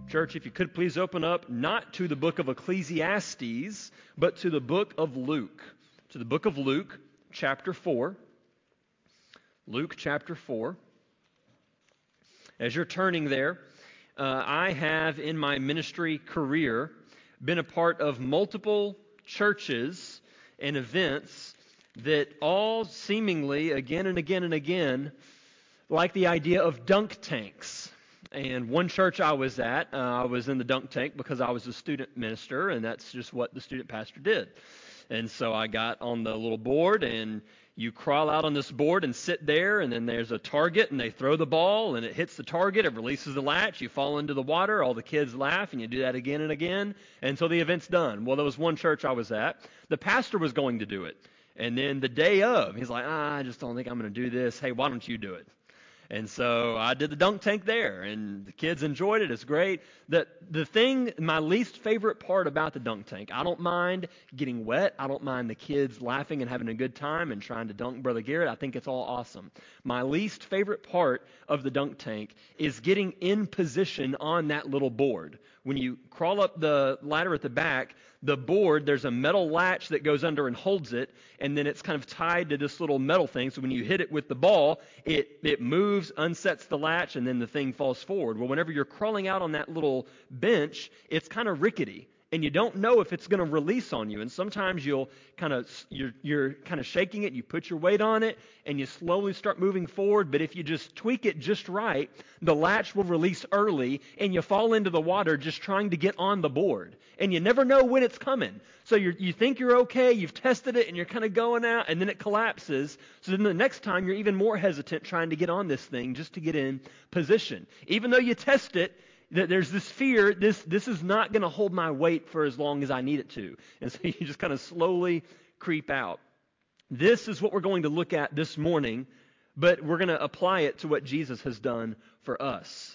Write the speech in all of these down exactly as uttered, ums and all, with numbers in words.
Church, if you could please open up not to the book of Ecclesiastes, but to the book of Luke. To the book of Luke, chapter four. Luke chapter four. As you're turning there, uh, I have in my ministry career been a part of multiple churches and events that all seemingly again and again and again like the idea of dunk tanks. And one church I was at, uh, I was in the dunk tank because I was a student minister, and that's just what the student pastor did. And so I got on the little board, and you crawl out on this board and sit there, and then there's a target, and they throw the ball, and it hits the target, it releases the latch, you fall into the water, all the kids laugh, and you do that again and again until the event's done. Well, there was one church I was at. The pastor was going to do it. And then the day of, he's like, ah, I just don't think I'm going to do this. Hey, why don't you do it? And so I did the dunk tank there, and the kids enjoyed it. It's great. The, the thing, my least favorite part about the dunk tank, I don't mind getting wet. I don't mind the kids laughing and having a good time and trying to dunk Brother Garrett. I think it's all awesome. My least favorite part of the dunk tank is getting in position on that little board. When you crawl up the ladder at the back, the board, there's a metal latch that goes under and holds it, and then it's kind of tied to this little metal thing. So when you hit it with the ball, it, it moves, unsets the latch, and then the thing falls forward. Well, whenever you're crawling out on that little bench, it's kind of rickety, and you don't know if it's going to release on you. And sometimes you'll kind of, you're, you're kind of shaking it, you put your weight on it, and you slowly start moving forward. But if you just tweak it just right, the latch will release early, and you fall into the water just trying to get on the board. And you never know when it's coming. So you you think you're okay, you've tested it, and you're kind of going out, and then it collapses. So then the next time you're even more hesitant trying to get on this thing just to get in position. Even though you test it, there's this fear, this this is not going to hold my weight for as long as I need it to. And so you just kind of slowly creep out. This is what we're going to look at this morning, but we're going to apply it to what Jesus has done for us.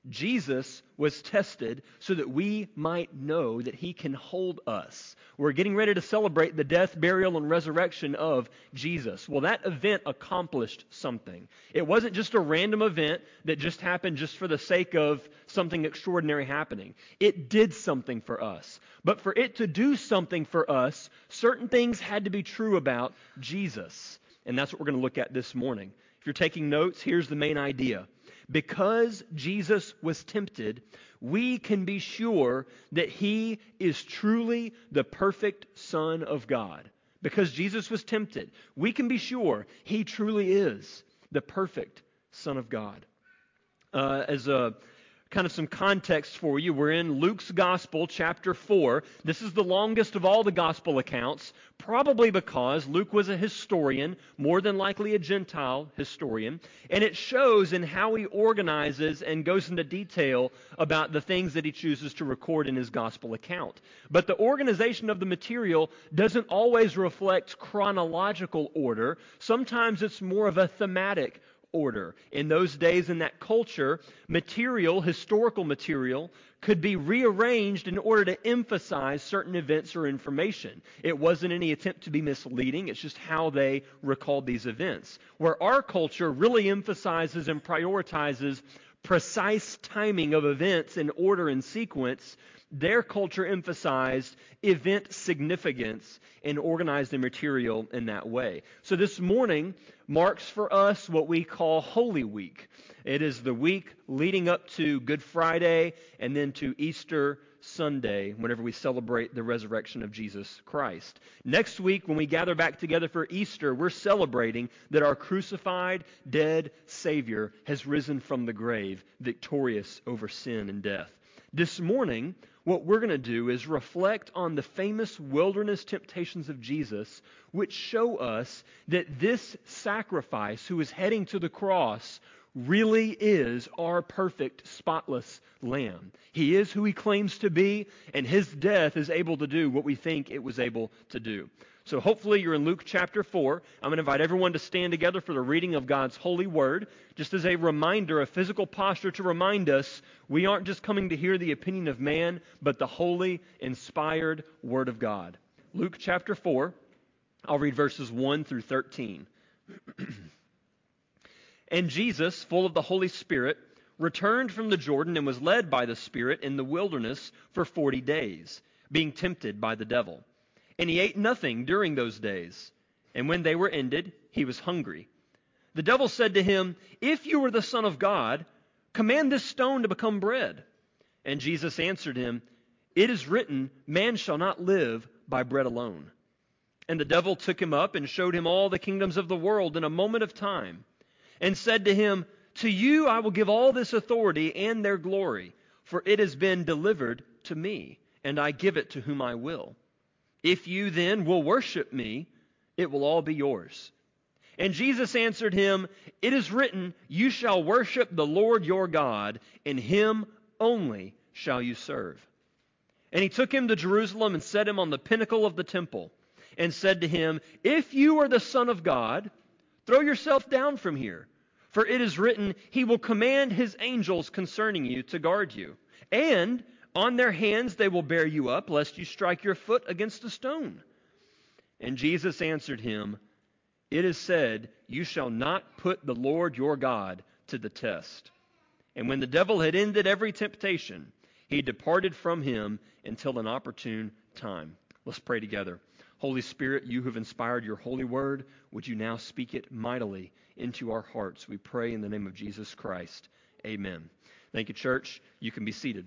Jesus was tested so that we might know that he can hold us. We're getting ready to celebrate the death, burial, and resurrection of Jesus. Well, that event accomplished something. It wasn't just a random event that just happened just for the sake of something extraordinary happening. It did something for us. But for it to do something for us, certain things had to be true about Jesus. And that's what we're going to look at this morning. If you're taking notes, here's the main idea. Because Jesus was tempted, we can be sure that he is truly the perfect Son of God. Because Jesus was tempted, we can be sure he truly is the perfect Son of God. Uh, as a kind of some context for you, we're in Luke's Gospel, chapter four. This is the longest of all the Gospel accounts, probably because Luke was a historian, more than likely a Gentile historian, and it shows in how he organizes and goes into detail about the things that he chooses to record in his Gospel account. But the organization of the material doesn't always reflect chronological order. Sometimes it's more of a thematic order. In those days, in that culture, material, historical material, could be rearranged in order to emphasize certain events or information. It wasn't any attempt to be misleading. It's just how they recalled these events. Where our culture really emphasizes and prioritizes precise timing of events in order and sequence, their culture emphasized event significance and organized the material in that way. So this morning marks for us what we call Holy Week. It is the week leading up to Good Friday and then to Easter Sunday, whenever we celebrate the resurrection of Jesus Christ. Next week, when we gather back together for Easter, we're celebrating that our crucified, dead Savior has risen from the grave, victorious over sin and death. This morning, what we're going to do is reflect on the famous wilderness temptations of Jesus, which show us that this sacrifice, who is heading to the cross, really is our perfect, spotless Lamb. He is who he claims to be, and his death is able to do what we think it was able to do. So hopefully you're in Luke chapter four. I'm going to invite everyone to stand together for the reading of God's holy word. Just as a reminder, a physical posture to remind us, we aren't just coming to hear the opinion of man, but the holy, inspired word of God. Luke chapter four, I'll read verses one through thirteen. And Jesus, full of the Holy Spirit, returned from the Jordan and was led by the Spirit in the wilderness for forty days, being tempted by the devil. And he ate nothing during those days. And when they were ended, he was hungry. The devil said to him, "If you are the Son of God, command this stone to become bread." And Jesus answered him, "It is written, man shall not live by bread alone." And the devil took him up and showed him all the kingdoms of the world in a moment of time, and said to him, "To you I will give all this authority and their glory, for it has been delivered to me, and I give it to whom I will. If you then will worship me, it will all be yours." And Jesus answered him, "It is written, you shall worship the Lord your God, and him only shall you serve." And he took him to Jerusalem and set him on the pinnacle of the temple, and said to him, "If you are the Son of God, throw yourself down from here. For it is written, he will command his angels concerning you to guard you. And on their hands they will bear you up, lest you strike your foot against a stone." And Jesus answered him, "It is said, you shall not put the Lord your God to the test." And when the devil had ended every temptation, he departed from him until an opportune time. Let's pray together. Holy Spirit, you have inspired your holy word. Would you now speak it mightily into our hearts? We pray in the name of Jesus Christ. Amen. Thank you, church. You can be seated.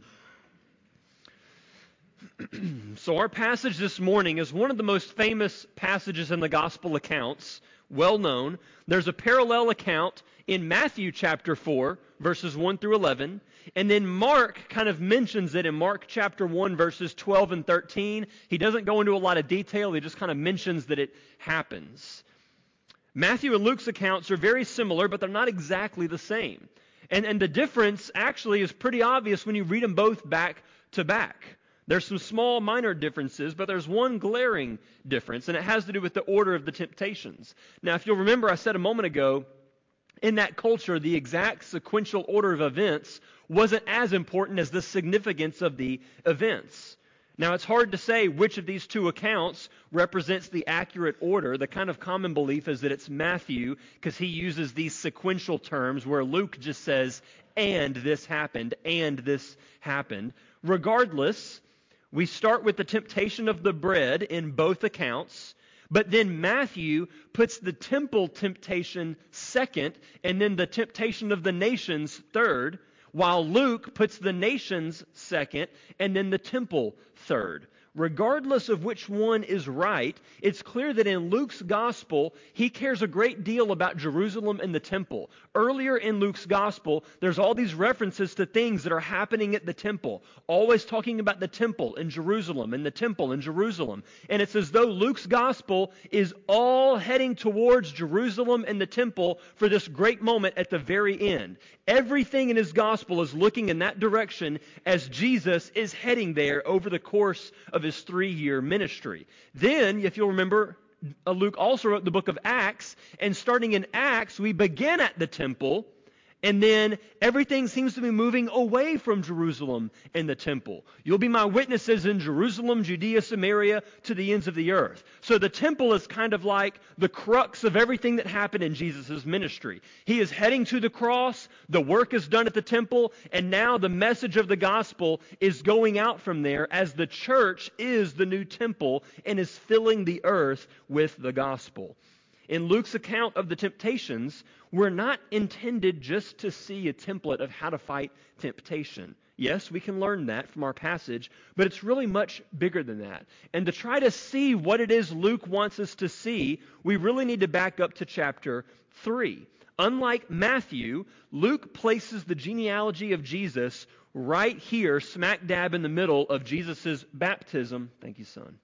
So our passage this morning is one of the most famous passages in the gospel accounts, well known. There's a parallel account in Matthew chapter four, verses one through eleven, and then Mark kind of mentions it in Mark chapter one, verses twelve and thirteen. He doesn't go into a lot of detail. He just kind of mentions that it happens. Matthew and Luke's accounts are very similar, but they're not exactly the same. And, and the difference actually is pretty obvious when you read them both back to back. There's some small minor differences, but there's one glaring difference, and it has to do with the order of the temptations. Now, if you'll remember, I said a moment ago, in that culture, the exact sequential order of events wasn't as important as the significance of the events. Now, it's hard to say which of these two accounts represents the accurate order. The kind of common belief is that it's Matthew, because he uses these sequential terms, where Luke just says, "and this happened, and this happened." Regardless, we start with the temptation of the bread in both accounts, but then Matthew puts the temple temptation second, and then the temptation of the nations third, while Luke puts the nations second, and then the temple third. Regardless of which one is right, it's clear that in Luke's gospel, he cares a great deal about Jerusalem and the temple. Earlier in Luke's gospel, there's all these references to things that are happening at the temple, always talking about the temple in Jerusalem and the temple in Jerusalem. And it's as though Luke's gospel is all heading towards Jerusalem and the temple for this great moment at the very end. Everything in his gospel is looking in that direction as Jesus is heading there over the course of his three-year ministry. Then, if you'll remember, Luke also wrote the book of Acts, and starting in Acts, we begin at the temple, and then everything seems to be moving away from Jerusalem and the temple. You'll be my witnesses in Jerusalem, Judea, Samaria, to the ends of the earth. So the temple is kind of like the crux of everything that happened in Jesus' ministry. He is heading to the cross, the work is done at the temple, and now the message of the gospel is going out from there as the church is the new temple and is filling the earth with the gospel. In Luke's account of the temptations, we're not intended just to see a template of how to fight temptation. Yes, we can learn that from our passage, but it's really much bigger than that. And to try to see what it is Luke wants us to see, we really need to back up to chapter three. Unlike Matthew, Luke places the genealogy of Jesus right here, smack dab in the middle of Jesus' baptism. Thank you, son.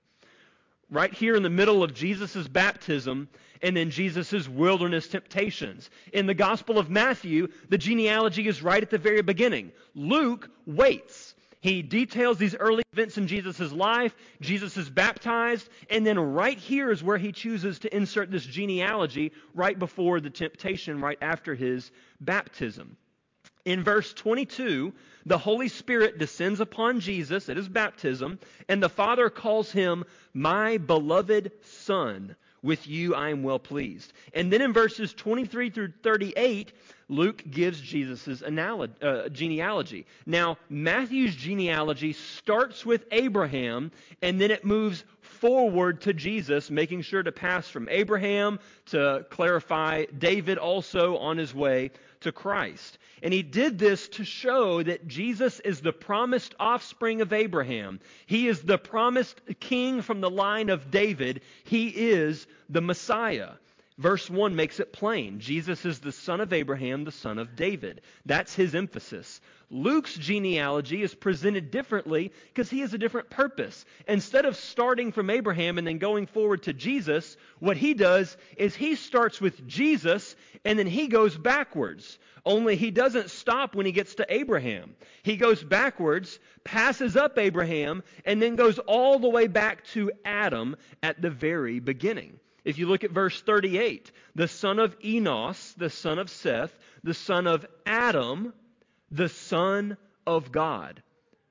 Right here in the middle of Jesus' baptism and then Jesus' wilderness temptations. In the Gospel of Matthew, the genealogy is right at the very beginning. Luke waits. He details these early events in Jesus' life. Jesus is baptized, and then right here is where he chooses to insert this genealogy right before the temptation, right after his baptism. In verse twenty-two, the Holy Spirit descends upon Jesus at his baptism, and the Father calls him my beloved Son, With you I am well pleased. And then in verses twenty-three through thirty-eight, Luke gives Jesus' analogy, uh, genealogy. Now, Matthew's genealogy starts with Abraham, and then it moves forward to Jesus, making sure to pass from Abraham to clarify David also on his way to Christ. And he did this to show that Jesus is the promised offspring of Abraham. He is the promised king from the line of David. He is the Messiah. Verse one makes it plain. Jesus is the son of Abraham, the son of David. That's his emphasis. Luke's genealogy is presented differently because he has a different purpose. Instead of starting from Abraham and then going forward to Jesus, what he does is he starts with Jesus and then he goes backwards. Only he doesn't stop when he gets to Abraham. He goes backwards, passes up Abraham, and then goes all the way back to Adam at the very beginning. If you look at verse thirty-eight, the son of Enos, the son of Seth, the son of Adam, the Son of God.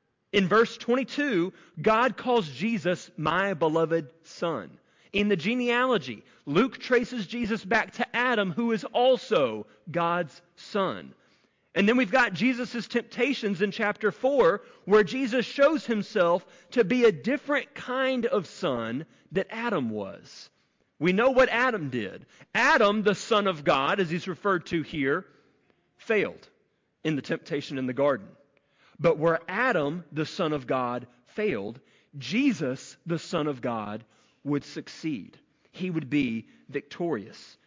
In verse twenty-two, God calls Jesus my beloved Son. In the genealogy, Luke traces Jesus back to Adam, who is also God's son. And then we've got Jesus' temptations in chapter four, where Jesus shows himself to be a different kind of son that Adam was. We know what Adam did. Adam, the son of God, as he's referred to here, failed in the temptation in the garden. But where Adam, the son of God, failed, Jesus, the son of God, would succeed. He would be victorious.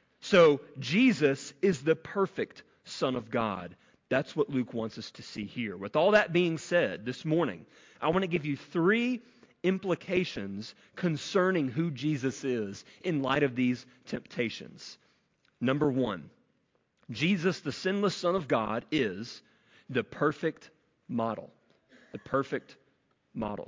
So Jesus is the perfect Son of God. That's what Luke wants us to see here. With all that being said, this morning, I want to give you three implications concerning who Jesus is in light of these temptations. Number one, Jesus, the sinless Son of God, is the perfect model. The perfect model.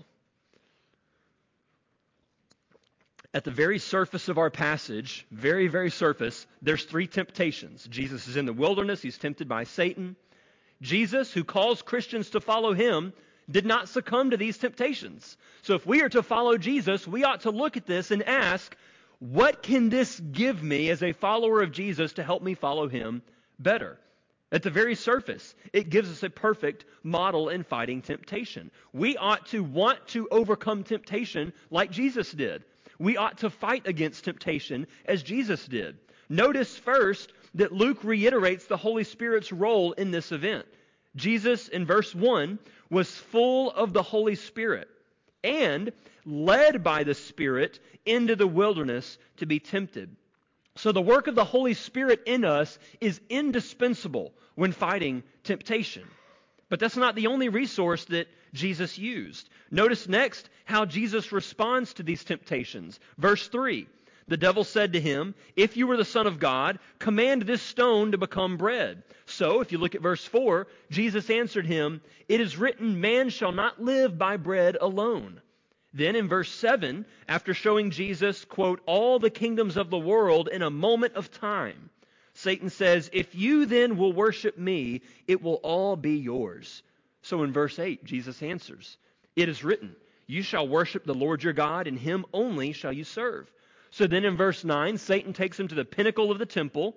At the very surface of our passage, very, very surface, there's three temptations. Jesus is in the wilderness. He's tempted by Satan. Jesus, who calls Christians to follow him, did not succumb to these temptations. So if we are to follow Jesus, we ought to look at this and ask, what can this give me as a follower of Jesus to help me follow him better? At the very surface, it gives us a perfect model in fighting temptation. We ought to want to overcome temptation like Jesus did. We ought to fight against temptation as Jesus did. Notice first that Luke reiterates the Holy Spirit's role in this event. Jesus, in verse one, was full of the Holy Spirit and led by the Spirit into the wilderness to be tempted. So the work of the Holy Spirit in us is indispensable when fighting temptation. But that's not the only resource that Jesus used. Notice next how Jesus responds to these temptations. Verse three, the devil said to him, "If you were the Son of God, command this stone to become bread." So, if you look at verse four, Jesus answered him, "It is written, man shall not live by bread alone." Then in verse seven, after showing Jesus, quote, all the kingdoms of the world in a moment of time, Satan says, "If you then will worship me, it will all be yours." So in verse eight, Jesus answers, "It is written, you shall worship the Lord your God, and him only shall you serve." So then in verse nine, Satan takes him to the pinnacle of the temple.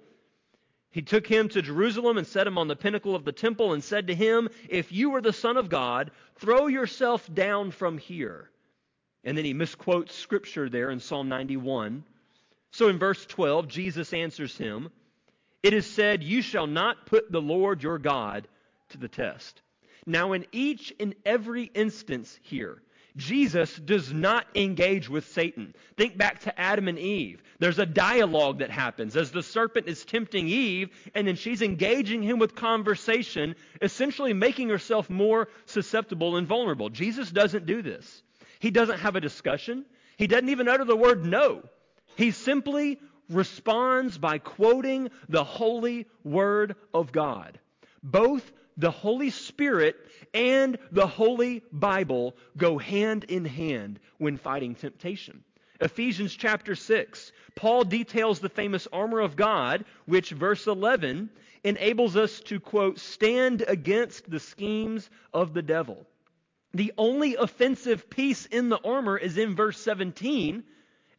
He took him to Jerusalem and set him on the pinnacle of the temple and said to him, "If you are the Son of God, throw yourself down from here." And then he misquotes scripture there in Psalm ninety-one. So in verse twelve, Jesus answers him, "It is said, you shall not put the Lord your God to the test." Now in each and every instance here, Jesus does not engage with Satan. Think back to Adam and Eve. There's a dialogue that happens as the serpent is tempting Eve, and then she's engaging him with conversation, essentially making herself more susceptible and vulnerable. Jesus doesn't do this. He doesn't have a discussion. He doesn't even utter the word no. He simply responds by quoting the holy word of God. Both the Holy Spirit and the Holy Bible go hand in hand when fighting temptation. Ephesians chapter six, Paul details the famous armor of God, which, verse eleven, enables us to, quote, stand against the schemes of the devil. The only offensive piece in the armor is in verse seventeen,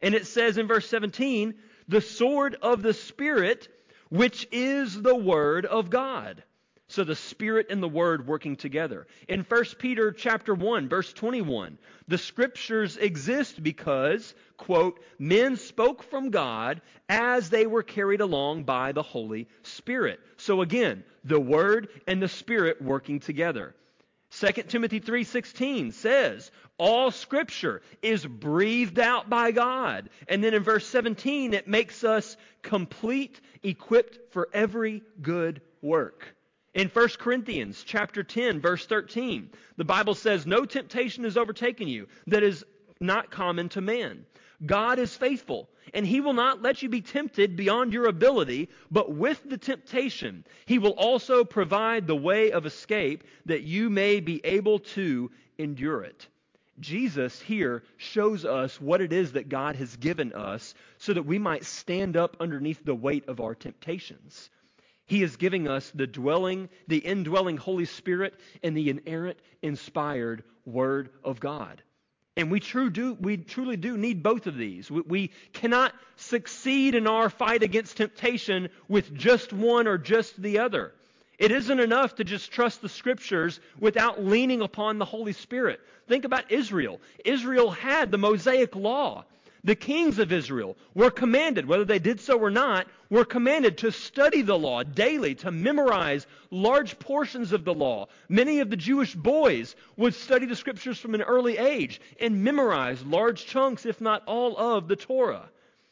And it says in verse seventeen, the sword of the Spirit, which is the Word of God. So the Spirit and the Word working together. In First Peter chapter one, verse twenty-one, the Scriptures exist because, quote, men spoke from God as they were carried along by the Holy Spirit. So again, the Word and the Spirit working together. Second Timothy three sixteen says, all Scripture is breathed out by God. And then in verse seventeen, it makes us complete, equipped for every good work. In First Corinthians chapter ten, verse thirteen, the Bible says, no temptation has overtaken you that is not common to man. God is faithful, and He will not let you be tempted beyond your ability, but with the temptation, He will also provide the way of escape that you may be able to endure it. Jesus here shows us what it is that God has given us so that we might stand up underneath the weight of our temptations. He is giving us the dwelling, the indwelling Holy Spirit and the inerrant, inspired Word of God. And we, true do, we truly do need both of these. We, we cannot succeed in our fight against temptation with just one or just the other. It isn't enough to just trust the Scriptures without leaning upon the Holy Spirit. Think about Israel. Israel had the Mosaic Law. The kings of Israel were commanded, whether they did so or not, were commanded to study the law daily, to memorize large portions of the law. Many of the Jewish boys would study the Scriptures from an early age and memorize large chunks, if not all, of the Torah.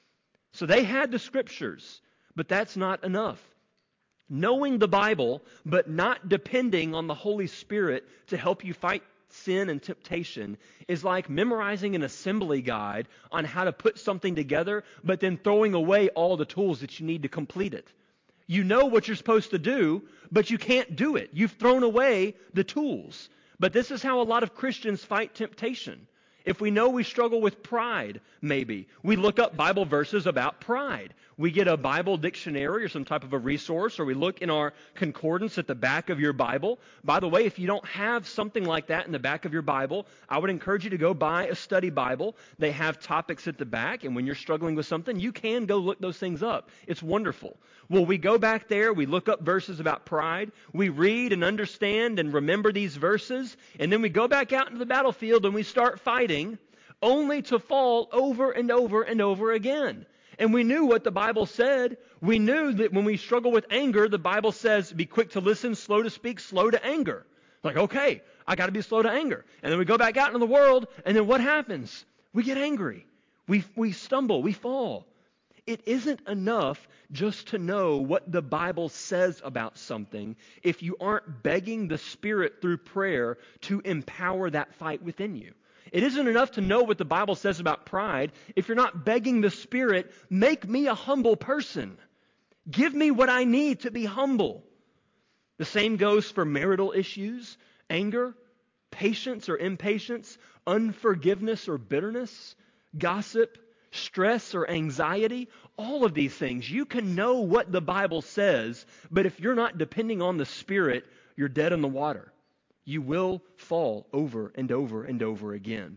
So they had the Scriptures, but that's not enough. Knowing the Bible, but not depending on the Holy Spirit to help you fight sin and temptation is like memorizing an assembly guide on how to put something together, but then throwing away all the tools that you need to complete it. You know what you're supposed to do, but you can't do it. You've thrown away the tools. But this is how a lot of Christians fight temptation. If we know we struggle with pride, maybe, we look up Bible verses about pride. We get a Bible dictionary or some type of a resource, or we look in our concordance at the back of your Bible. By the way, if you don't have something like that in the back of your Bible, I would encourage you to go buy a study Bible. They have topics at the back, and when you're struggling with something, you can go look those things up. It's wonderful. Well, we go back there, we look up verses about pride, we read and understand and remember these verses, and then we go back out into the battlefield and we start fighting, only to fall over and over and over again. And we knew what the Bible said. We knew that when we struggle with anger, the Bible says, be quick to listen, slow to speak, slow to anger. Like, okay, I got to be slow to anger. And then we go back out into the world, and then what happens? We get angry. We, we stumble. We fall. It isn't enough just to know what the Bible says about something if you aren't begging the Spirit through prayer to empower that fight within you. It isn't enough to know what the Bible says about pride if you're not begging the Spirit, make me a humble person. Give me what I need to be humble. The same goes for marital issues, anger, patience or impatience, unforgiveness or bitterness, gossip, stress or anxiety. All of these things. You can know what the Bible says, but if you're not depending on the Spirit, you're dead in the water. You will fall over and over and over again.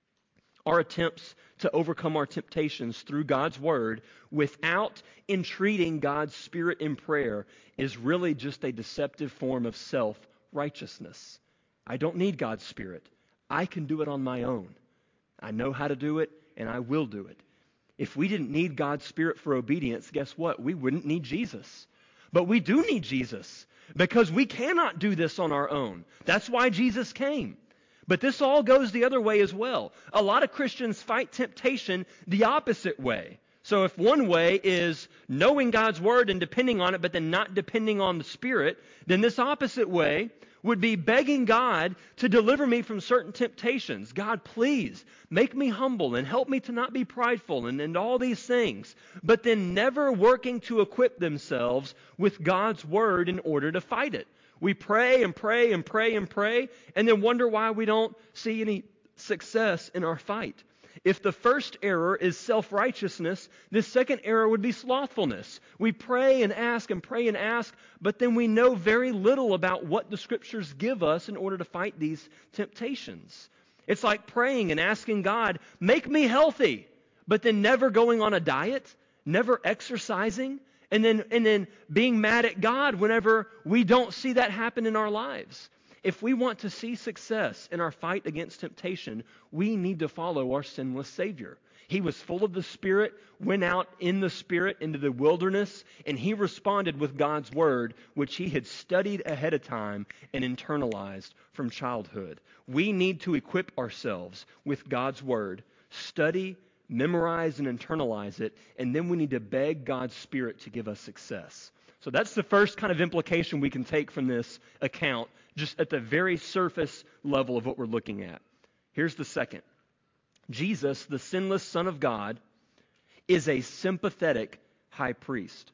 Our attempts to overcome our temptations through God's Word without entreating God's Spirit in prayer is really just a deceptive form of self-righteousness. I don't need God's Spirit. I can do it on my own. I know how to do it, and I will do it. If we didn't need God's Spirit for obedience, guess what? We wouldn't need Jesus. But we do need Jesus. Because we cannot do this on our own. That's why Jesus came. But this all goes the other way as well. A lot of Christians fight temptation the opposite way. So if one way is knowing God's Word and depending on it, but then not depending on the Spirit, then this opposite way would be begging God to deliver me from certain temptations. God, please make me humble and help me to not be prideful and, and all these things. But then never working to equip themselves with God's Word in order to fight it. We pray and pray and pray and pray and then wonder why we don't see any success in our fight. If the first error is self-righteousness, the second error would be slothfulness. We pray and ask and pray and ask, but then we know very little about what the Scriptures give us in order to fight these temptations. It's like praying and asking God, make me healthy. but then never going on a diet, never exercising, and then and then being mad at God whenever we don't see that happen in our lives. If we want to see success in our fight against temptation, we need to follow our sinless Savior. He was full of the Spirit, went out in the Spirit into the wilderness, and he responded with God's Word, which he had studied ahead of time and internalized from childhood. We need to equip ourselves with God's Word, study, memorize, and internalize it, and then we need to beg God's Spirit to give us success. So that's the first kind of implication we can take from this account, just at the very surface level of what we're looking at. Here's the second. Jesus, the sinless Son of God, is a sympathetic high priest.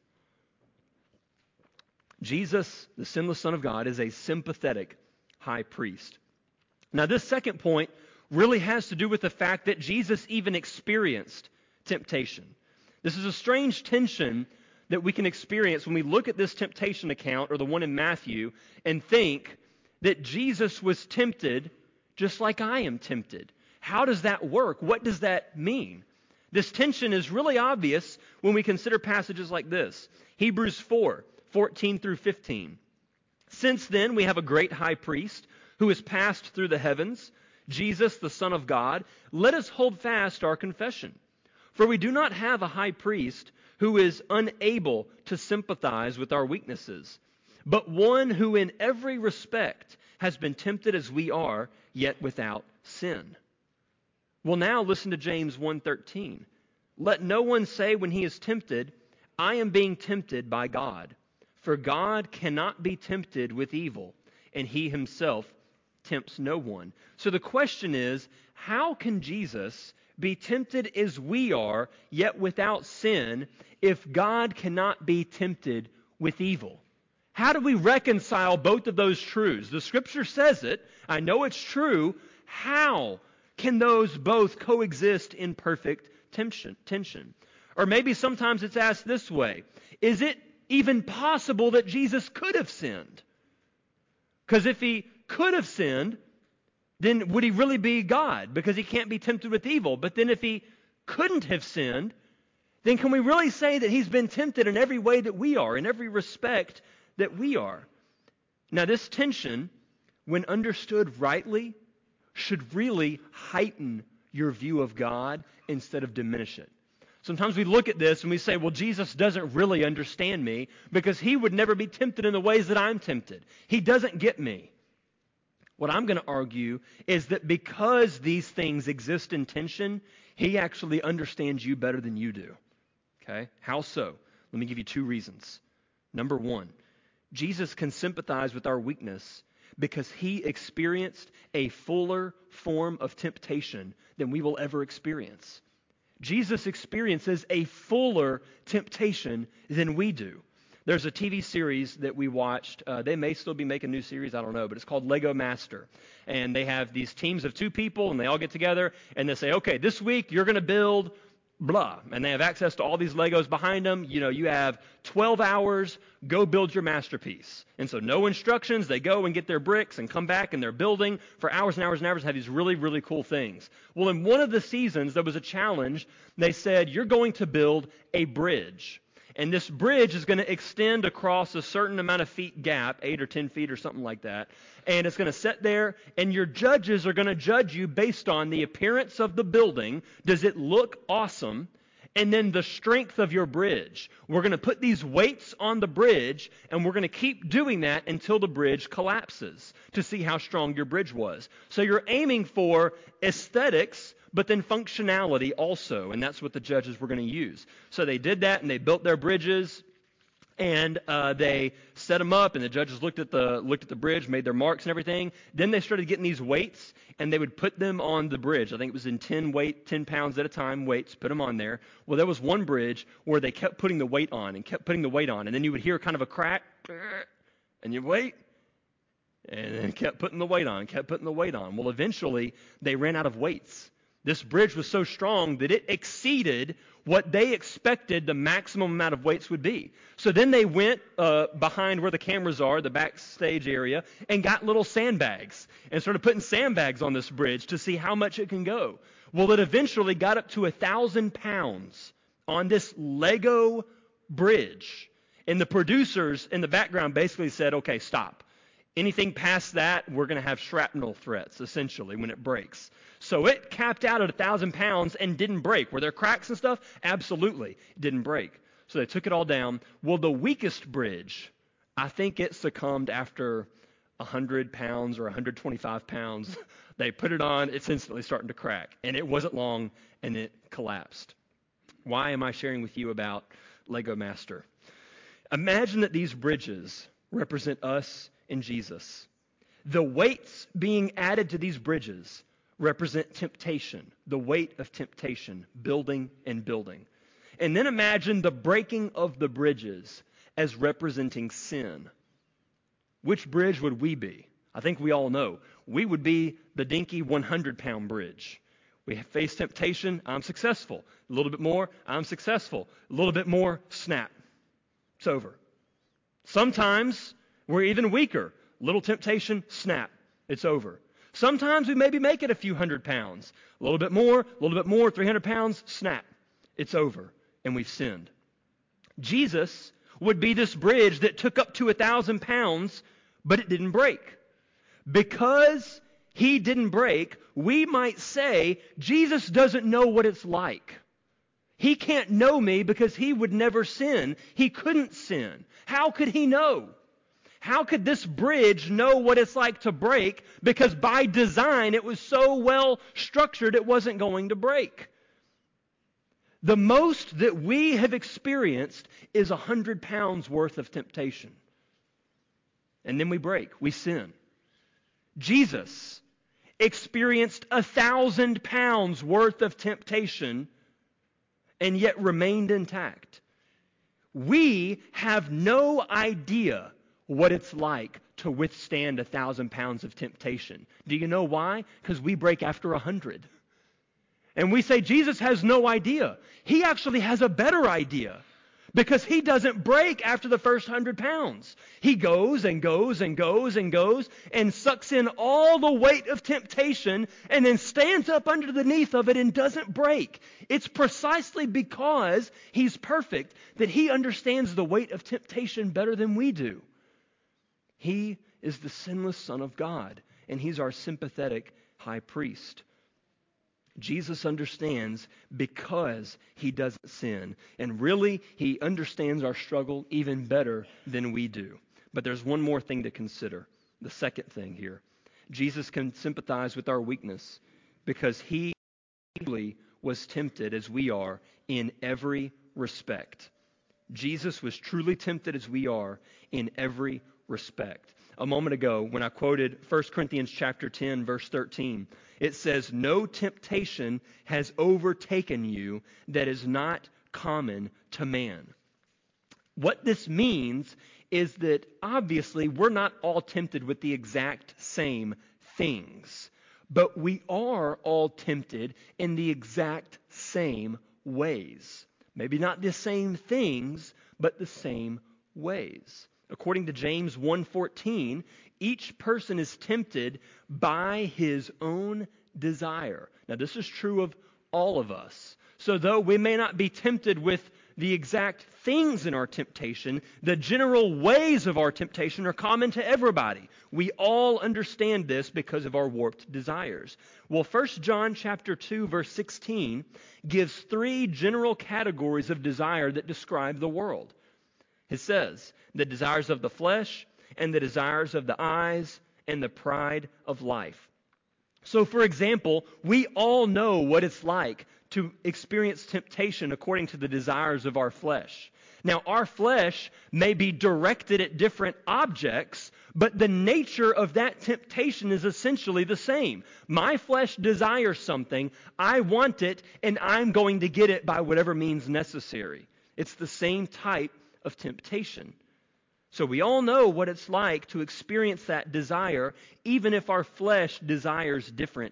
Jesus, the sinless Son of God, is a sympathetic high priest. Now, this second point really has to do with the fact that Jesus even experienced temptation. This is a strange tension that we can experience when we look at this temptation account, or the one in Matthew, and think that Jesus was tempted just like I am tempted. How does that work? What does that mean? This tension is really obvious when we consider passages like this. Hebrews four, fourteen through fifteen. Since then we have a great high priest who has passed through the heavens, Jesus, the Son of God. Let us hold fast our confession. For we do not have a high priest who is unable to sympathize with our weaknesses, but one who in every respect has been tempted as we are, yet without sin. Well, now listen to James one thirteen. Let no one say when he is tempted, I am being tempted by God. For God cannot be tempted with evil, and he himself tempts no one. So the question is, how can Jesus be tempted as we are, yet without sin, if God cannot be tempted with evil? How do we reconcile both of those truths? The Scripture says it. I know it's true. How can those both coexist in perfect tension? tension? Or maybe sometimes it's asked this way. Is it even possible that Jesus could have sinned? Because if he could have sinned, then would he really be God? Because he can't be tempted with evil. But then if he couldn't have sinned, then can we really say that he's been tempted in every way that we are, in every respect that we are? Now, this tension, when understood rightly, should really heighten your view of God instead of diminish it. Sometimes we look at this and we say, well, Jesus doesn't really understand me because he would never be tempted in the ways that I'm tempted. He doesn't get me. What I'm going to argue is that because these things exist in tension, he actually understands you better than you do. Okay? How so? Let me give you two reasons. Number one, Jesus can sympathize with our weakness because he experienced a fuller form of temptation than we will ever experience. Jesus experiences a fuller temptation than we do. There's a T V series that we watched. Uh, they may still be making new series, I don't know, but it's called Lego Master. And they have these teams of two people, and they all get together, and they say, okay, this week you're going to build blah. And they have access to all these Legos behind them. You know, you have twelve hours, go build your masterpiece. And so no instructions. They go and get their bricks and come back, and they're building for hours and hours and hours, have these really, really cool things. Well, in one of the seasons, there was a challenge. They said, you're going to build a bridge. And this bridge is going to extend across a certain amount of feet gap, eight or ten feet or something like that. And it's going to sit there, and your judges are going to judge you based on the appearance of the building. Does it look awesome? And then the strength of your bridge. We're going to put these weights on the bridge, and we're going to keep doing that until the bridge collapses to see how strong your bridge was. So you're aiming for aesthetics, but then functionality also, and that's what the judges were going to use. So they did that, and they built their bridges, and uh, they set them up, and the judges looked at the looked at the bridge, made their marks and everything. Then they started getting these weights, and they would put them on the bridge. I think it was in ten weight, ten pounds at a time weights, put them on there. Well, there was one bridge where they kept putting the weight on and kept putting the weight on, and then you would hear kind of a crack, and you wait. And then kept putting the weight on, kept putting the weight on. Well, eventually, they ran out of weights. This bridge was so strong that it exceeded what they expected the maximum amount of weights would be. So then they went uh, behind where the cameras are, the backstage area, and got little sandbags and started putting sandbags on this bridge to see how much it can go. Well, it eventually got up to a thousand pounds on this Lego bridge. And the producers in the background basically said, okay, stop. Anything past that, we're going to have shrapnel threats, essentially, when it breaks. So it capped out at a thousand pounds and didn't break. Were there cracks and stuff? Absolutely. It didn't break. So they took it all down. Well, the weakest bridge, I think it succumbed after one hundred pounds or one hundred twenty-five pounds. They put it on, it's instantly starting to crack. And it wasn't long, and it collapsed. Why am I sharing with you about Lego Master? Imagine that these bridges represent us and Jesus. The weights being added to these bridges represent temptation, the weight of temptation, building and building. And then imagine the breaking of the bridges as representing sin. Which bridge would we be? I think we all know. We would be the dinky one hundred pound bridge. We face temptation, I'm successful. A little bit more, I'm successful. A little bit more, snap. It's over. Sometimes we're even weaker. Little temptation, snap. It's over. Sometimes we maybe make it a few hundred pounds. A little bit more, a little bit more, three hundred pounds, snap. It's over. And we've sinned. Jesus would be this bridge that took up to a thousand pounds, but it didn't break. Because he didn't break, we might say Jesus doesn't know what it's like. He can't know me because he would never sin. He couldn't sin. How could he know? How could this bridge know what it's like to break? Because by design, it was so well structured, it wasn't going to break. The most that we have experienced is one hundred pounds worth of temptation. And then we break. We sin. Jesus experienced a thousand pounds worth of temptation and yet remained intact. We have no idea what it's like to withstand a thousand pounds of temptation. Do you know why? Because we break after a hundred. And we say Jesus has no idea. He actually has a better idea. Because he doesn't break after the first hundred pounds. He goes and goes and goes and goes and sucks in all the weight of temptation and then stands up underneath of it and doesn't break. It's precisely because he's perfect that he understands the weight of temptation better than we do. He is the sinless Son of God, and he's our sympathetic high priest. Jesus understands because he doesn't sin. And really, he understands our struggle even better than we do. But there's one more thing to consider. The second thing here. Jesus can sympathize with our weakness because he was tempted as we are in every respect. Jesus was truly tempted as we are in every respect. A moment ago, when I quoted First Corinthians chapter ten, verse thirteen, it says, "No temptation has overtaken you that is not common to man." What this means is that obviously we're not all tempted with the exact same things, but we are all tempted in the exact same ways. Maybe not the same things, but the same ways. According to James one fourteen, each person is tempted by his own desire. Now, this is true of all of us. So though we may not be tempted with the exact things in our temptation, the general ways of our temptation are common to everybody. We all understand this because of our warped desires. Well, First John chapter two, verse sixteen gives three general categories of desire that describe the world. It says, the desires of the flesh, and the desires of the eyes, and the pride of life. So, for example, we all know what it's like to experience temptation according to the desires of our flesh. Now, our flesh may be directed at different objects, but the nature of that temptation is essentially the same. My flesh desires something, I want it, and I'm going to get it by whatever means necessary. It's the same type of temptation. So we all know what it's like to experience that desire, even if our flesh desires different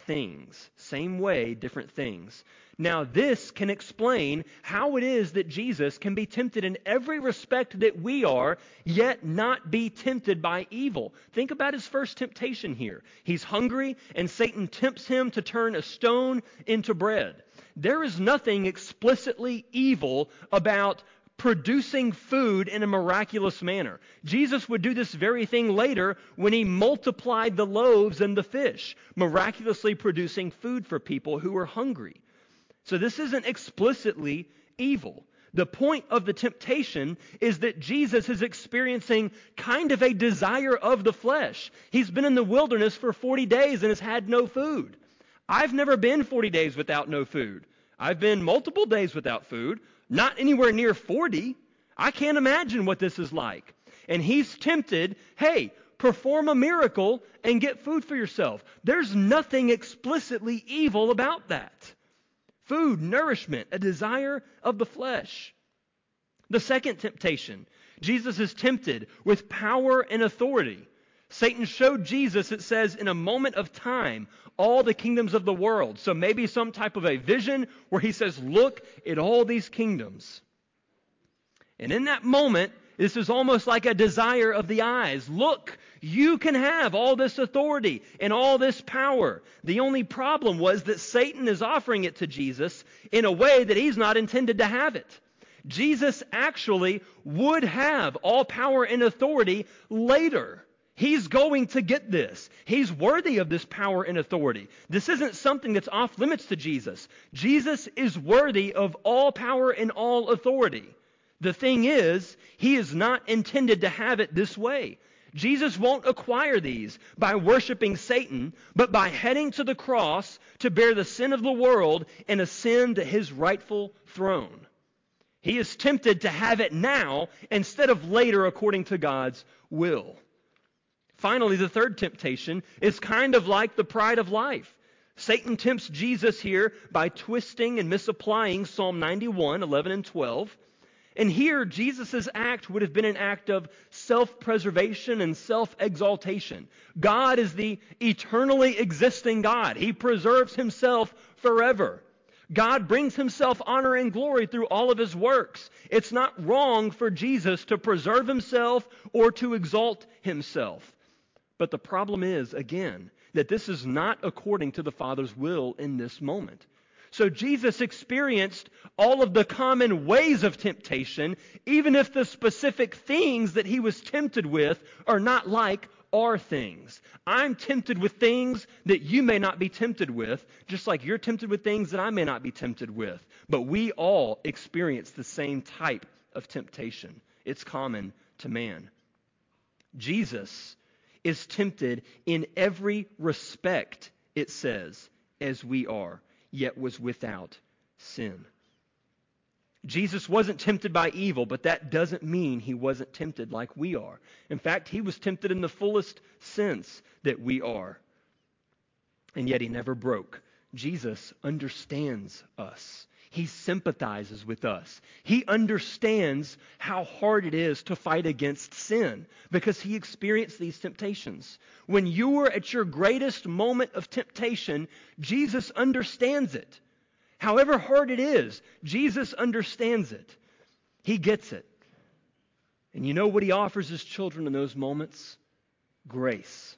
things. Same way, different things. Now, this can explain how it is that Jesus can be tempted in every respect that we are, yet not be tempted by evil. Think about his first temptation here. He's hungry, and Satan tempts him to turn a stone into bread. There is nothing explicitly evil about producing food in a miraculous manner. Jesus would do this very thing later when he multiplied the loaves and the fish, miraculously producing food for people who were hungry. So this isn't explicitly evil. The point of the temptation is that Jesus is experiencing kind of a desire of the flesh. He's been in the wilderness for forty days and has had no food. I've never been forty days without no food. I've been multiple days without food. Not anywhere near forty. I can't imagine what this is like. And he's tempted, hey, perform a miracle and get food for yourself. There's nothing explicitly evil about that. Food, nourishment, a desire of the flesh. The second temptation, Jesus is tempted with power and authority. Satan showed Jesus, it says, in a moment of time, all the kingdoms of the world. So maybe some type of a vision where he says, look at all these kingdoms. And in that moment, this is almost like a desire of the eyes. Look, you can have all this authority and all this power. The only problem was that Satan is offering it to Jesus in a way that he's not intended to have it. Jesus actually would have all power and authority later. He's going to get this. He's worthy of this power and authority. This isn't something that's off limits to Jesus. Jesus is worthy of all power and all authority. The thing is, he is not intended to have it this way. Jesus won't acquire these by worshiping Satan, but by heading to the cross to bear the sin of the world and ascend to his rightful throne. He is tempted to have it now instead of later according to God's will. Finally, the third temptation is kind of like the pride of life. Satan tempts Jesus here by twisting and misapplying Psalm ninety-one, eleven and twelve. And here, Jesus' act would have been an act of self-preservation and self-exaltation. God is the eternally existing God. He preserves himself forever. God brings himself honor and glory through all of his works. It's not wrong for Jesus to preserve himself or to exalt himself. But the problem is, again, that this is not according to the Father's will in this moment. So Jesus experienced all of the common ways of temptation, even if the specific things that he was tempted with are not like our things. I'm tempted with things that you may not be tempted with, just like you're tempted with things that I may not be tempted with. But we all experience the same type of temptation. It's common to man. Jesus is tempted in every respect, it says, as we are, yet was without sin. Jesus wasn't tempted by evil, but that doesn't mean he wasn't tempted like we are. In fact, he was tempted in the fullest sense that we are. And yet he never broke. Jesus understands us. He sympathizes with us. He understands how hard it is to fight against sin because he experienced these temptations. When you were at your greatest moment of temptation, Jesus understands it. However hard it is, Jesus understands it. He gets it. And you know what he offers his children in those moments? Grace.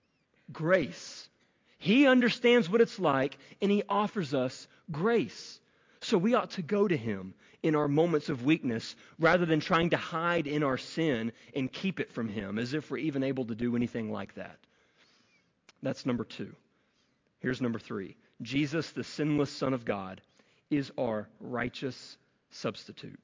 Grace. He understands what it's like, and he offers us grace. So we ought to go to him in our moments of weakness rather than trying to hide in our sin and keep it from him as if we're even able to do anything like that. That's number two. Here's number three. Jesus, the sinless Son of God, is our righteous substitute.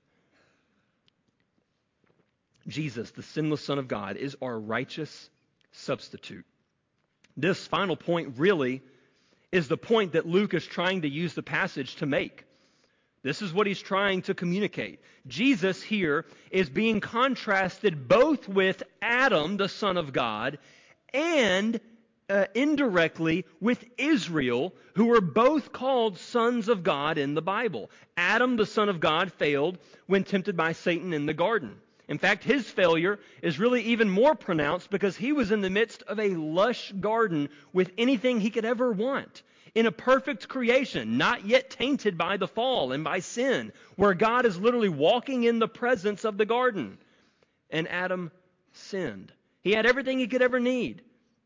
Jesus, the sinless Son of God, is our righteous substitute. This final point really is the point that Luke is trying to use the passage to make. This is what he's trying to communicate. Jesus here is being contrasted both with Adam, the Son of God, and uh, indirectly with Israel, who were both called sons of God in the Bible. Adam, the Son of God, failed when tempted by Satan in the garden. In fact, his failure is really even more pronounced because he was in the midst of a lush garden with anything he could ever want. in a perfect creation, not yet tainted by the fall and by sin, where God is literally walking in the presence of the garden. And Adam sinned. He had everything he could ever need.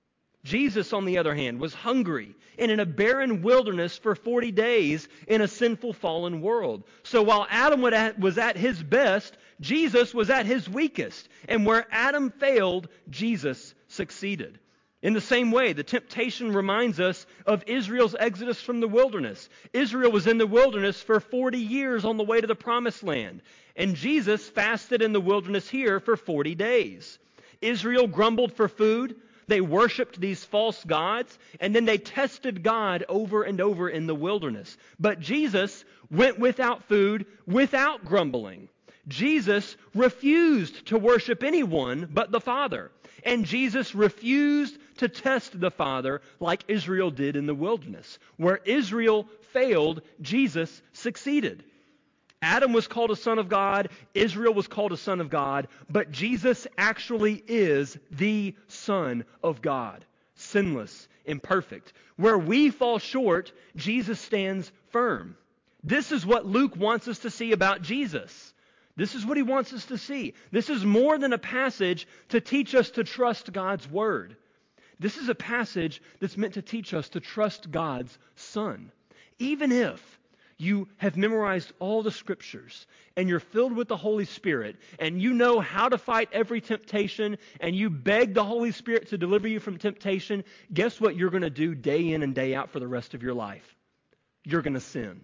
Jesus, on the other hand, was hungry and in a barren wilderness for forty days in a sinful, fallen world. So while Adam was at his best, Jesus was at his weakest. And where Adam failed, Jesus succeeded. In the same way, the temptation reminds us of Israel's exodus from the wilderness. Israel was in the wilderness for forty years on the way to the promised land. And Jesus fasted in the wilderness here for forty days. Israel grumbled for food. They worshiped these false gods, and then they tested God over and over in the wilderness. But Jesus went without food, without grumbling. Jesus refused to worship anyone but the Father. And Jesus refused to test the Father like Israel did in the wilderness. Where Israel failed, Jesus succeeded. Adam was called a son of God, Israel was called a son of God, but Jesus actually is the Son of God, sinless, imperfect. Where we fall short, Jesus stands firm. This is what Luke wants us to see about Jesus. This is what he wants us to see. This is more than a passage to teach us to trust God's Word. This is a passage that's meant to teach us to trust God's Son. Even if you have memorized all the Scriptures, and you're filled with the Holy Spirit, and you know how to fight every temptation, and you beg the Holy Spirit to deliver you from temptation, guess what you're going to do day in and day out for the rest of your life? You're going to sin.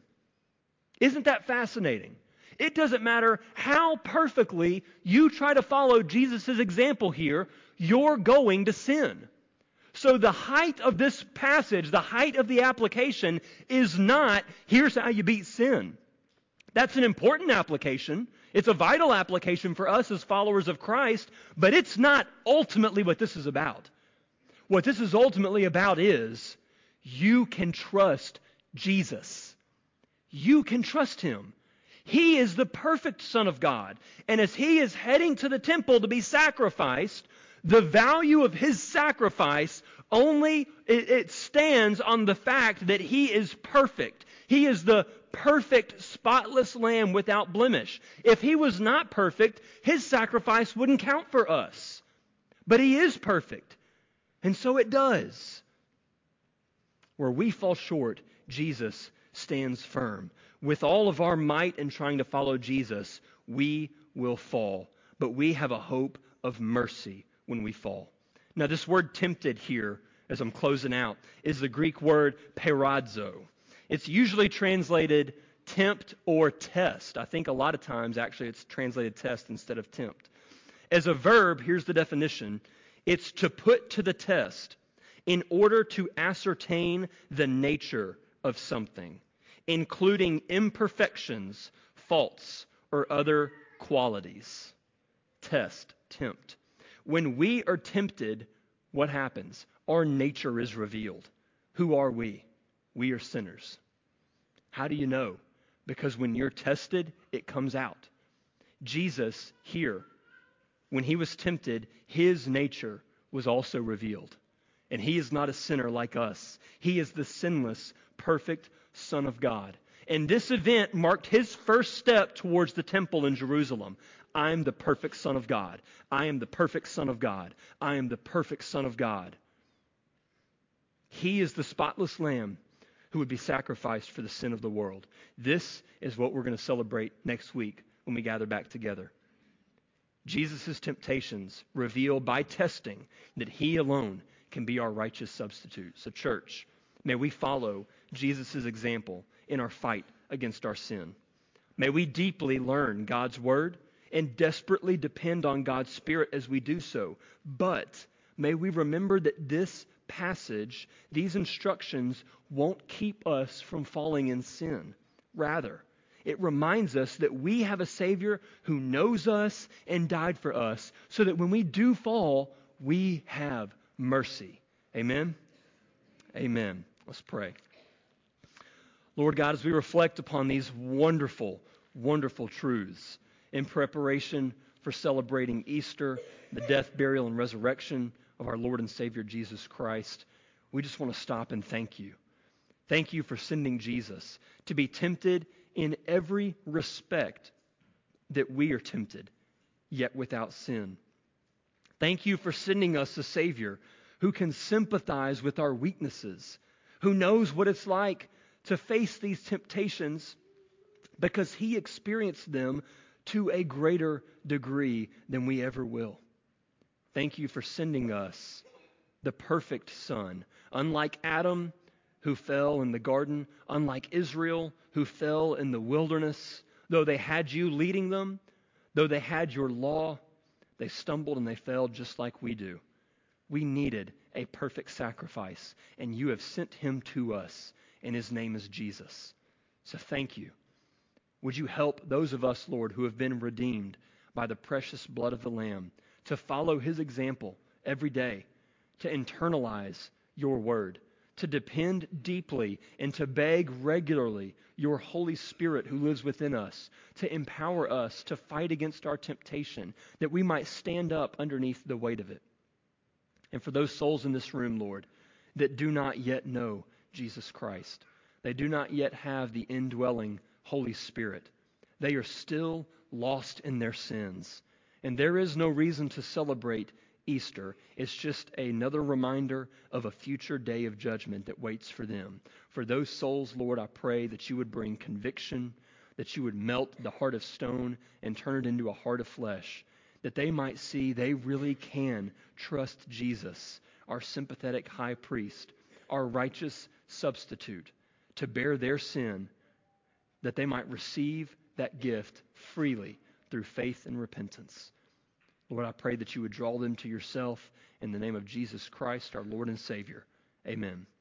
Isn't that fascinating? It doesn't matter how perfectly you try to follow Jesus' example here, you're going to sin. So the height of this passage, the height of the application is not, here's how you beat sin. That's an important application. It's a vital application for us as followers of Christ, but it's not ultimately what this is about. What this is ultimately about is you can trust Jesus. You can trust Him. He is the perfect Son of God. And as He is heading to the temple to be sacrificed, the value of His sacrifice only, it, it stands on the fact that He is perfect. He is the perfect, spotless Lamb without blemish. If He was not perfect, His sacrifice wouldn't count for us. But He is perfect. And so it does. Where we fall short, Jesus stands firm. With all of our might in trying to follow Jesus, we will fall. But we have a hope of mercy when we fall. Now, this word tempted here, as I'm closing out, is the Greek word peirazo. It's usually translated tempt or test. I think a lot of times, actually, it's translated test instead of tempt. As a verb, here's the definition. It's to put to the test in order to ascertain the nature of something, including imperfections, faults, or other qualities. Test, tempt. When we are tempted, what happens? Our nature is revealed. Who are we? We are sinners. How do you know? Because when you're tested, it comes out. Jesus here, when He was tempted, His nature was also revealed. And He is not a sinner like us. He is the sinless, perfect Son of God. And this event marked His first step towards the temple in Jerusalem. I am the perfect Son of God. I am the perfect Son of God. I am the perfect Son of God. He is the spotless Lamb who would be sacrificed for the sin of the world. This is what we're going to celebrate next week when we gather back together. Jesus' temptations reveal by testing that He alone can be our righteous substitute. So church, may we follow Jesus' example in our fight against our sin. May we deeply learn God's Word and desperately depend on God's Spirit as we do so. But may we remember that this passage, these instructions, won't keep us from falling in sin. Rather, it reminds us that we have a Savior who knows us and died for us, so that when we do fall, we have mercy. Amen? Amen. Let's pray. Lord God, as we reflect upon these wonderful, wonderful truths in preparation for celebrating Easter, the death, burial, and resurrection of our Lord and Savior Jesus Christ, we just want to stop and thank You. Thank you for sending Jesus to be tempted in every respect that we are tempted, yet without sin. Thank you for sending us a Savior who can sympathize with our weaknesses, who knows what it's like to face these temptations because he experienced them to a greater degree than we ever will. Thank you for sending us the perfect Son, unlike Adam, who fell in the garden, unlike Israel, who fell in the wilderness. Though they had you leading them, though they had your law, they stumbled and they fell just like we do. We needed a perfect sacrifice, and you have sent him to us, and his name is Jesus. So thank you. Would you help those of us, Lord, who have been redeemed by the precious blood of the Lamb to follow his example every day, to internalize your word, to depend deeply and to beg regularly your Holy Spirit who lives within us to empower us to fight against our temptation, that we might stand up underneath the weight of it. And for those souls in this room, Lord, that do not yet know Jesus Christ, they do not yet have the indwelling Holy Spirit, they are still lost in their sins. And there is no reason to celebrate Easter. It's just another reminder of a future day of judgment that waits for them. For those souls, Lord, I pray that you would bring conviction, that you would melt the heart of stone and turn it into a heart of flesh, that they might see they really can trust Jesus, our sympathetic high priest, our righteous substitute, to bear their sin, that they might receive that gift freely through faith and repentance. Lord, I pray that you would draw them to yourself in the name of Jesus Christ, our Lord and Savior. Amen.